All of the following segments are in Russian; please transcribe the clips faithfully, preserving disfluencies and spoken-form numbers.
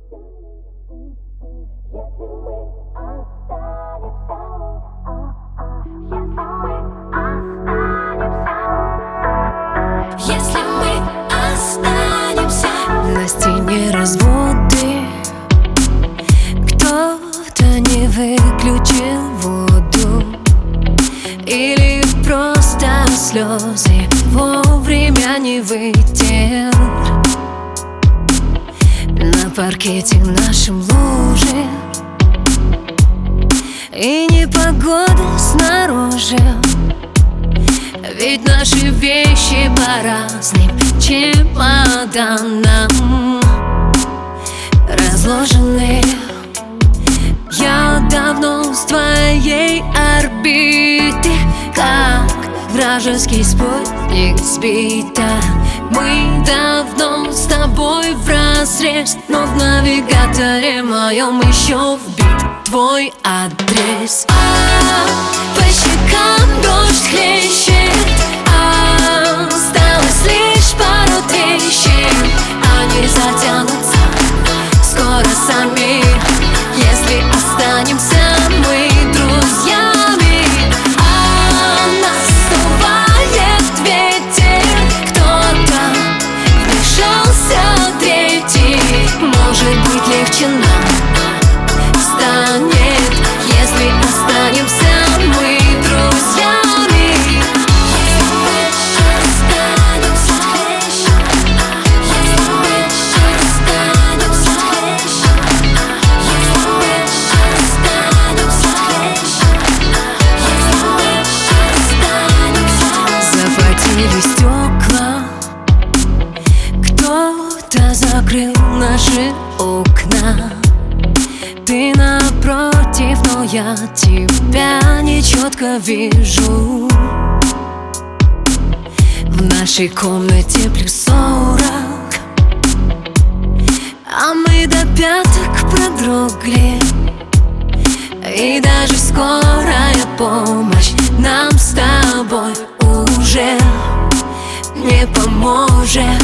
Если мы останемся, на стене разводы, кто-то не выключил воду, или просто слезы вовремя не вытер. На паркете нашем луже, и непогода снаружи. Ведь наши вещи по разным чемоданам разложены. Я давно с твоей орбиты, как вражеский спутник сбита. Мы давно с тобой вразрез, но в навигаторе моем еще вбит твой адрес. А по щекам дождь хлещет, осталось лишь пару трещин. Они затянутся скоро сами, если останемся мы друзьями. А наступает ветер, кто-то вмешался третий. Может быть, легче нам станет, если останемся мы друзьями. если мы останемся, если мы останемся, если мы останемся, если мы останемся. Запотели стекла, кто-то закрыл наши окна. Ты напротив, но я тебя нечетко вижу. В нашей комнате плюс сорок, а мы до пяток продрогли. И даже скорая помощь нам с тобой уже не поможет.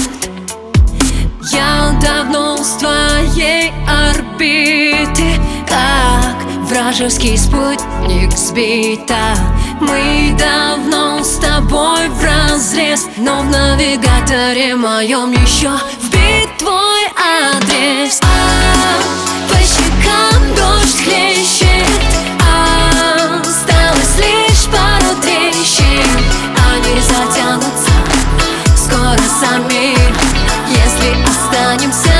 Я давно с твоей орбиты, как вражеский спутник сбита. Мы давно с тобой вразрез, но в навигаторе моем еще вбит твой адрес. А по щекам дождь хлещет, осталось лишь пару трещин. Они затянутся скоро сами, если останемся